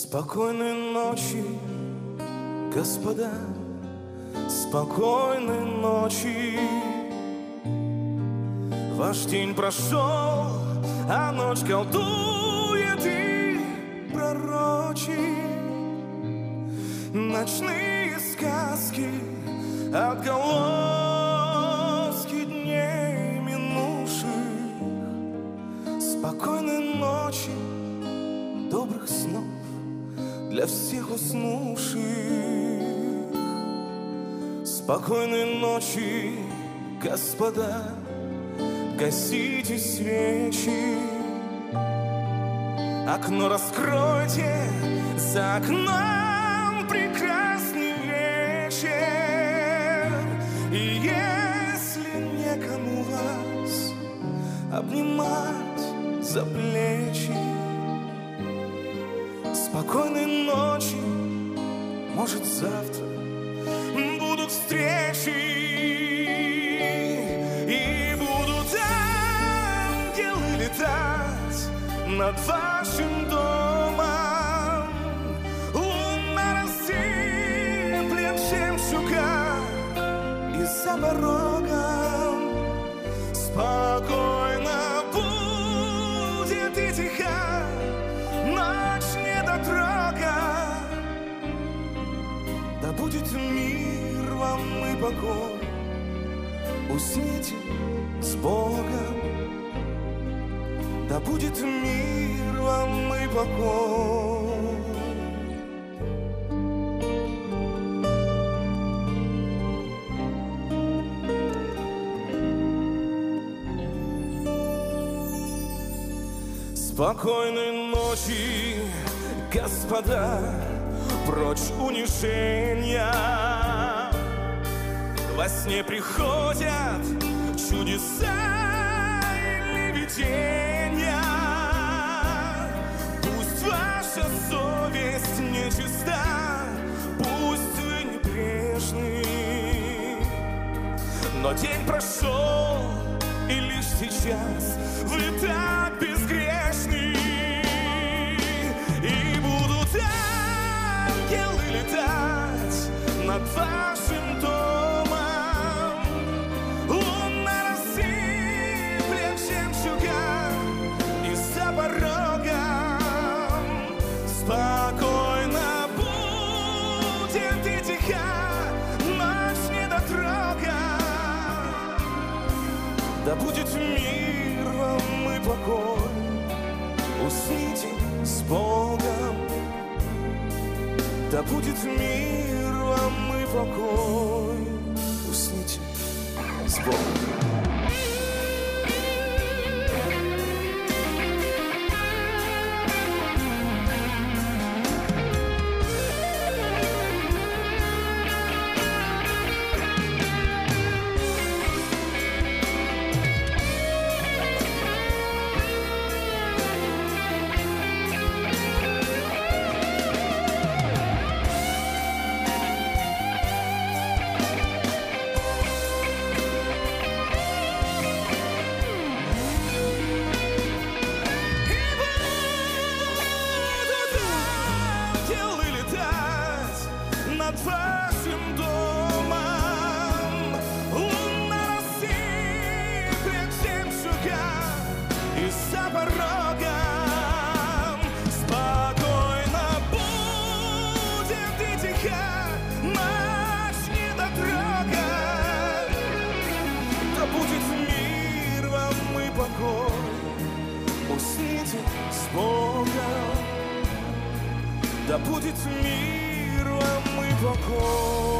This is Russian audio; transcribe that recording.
Спокойной ночи, господа, спокойной ночи. Ваш день прошел, а ночь колдует и пророчит ночные сказки, отголоски дней минувших. Спокойной ночи, добрых снов для всех уснувших. Спокойной ночи, господа, гасите свечи. Окно раскройте, за окном прекрасный вечер. И если некому вас обнимать за плечи, спокойной ночи, может завтра будут встречи. И будут ангелы летать над вашим домом. Луна рассыплет жемчуга и за порогом. Спокойно будет и тиха ночь недотрога. Да будет мир вам и покой, усните с Богом. Да будет мир вам и покой. Спокойной ночи, господа, прочь унижения. Во сне приходят чудеса или видения. Пусть ваша совесть нечиста, пусть вы небрежны, но день прошел, и лишь сейчас вы так безгрешны. И будут ангелы летать над вашим домом. Луна рассыплет жемчуга и за порогом. Спокойно будет и тиха ночь недотрога. Да будет мир вам и покой, усните с Богом. Да будет мир вам и покой, усните с Богом. Над вашим домом луна рассыплет жемчуга и за порогом. Спокойно будет и тиха ночь недотрога. Да будет мир вам и покой, усните с Богом. Да будет мир вам и покой.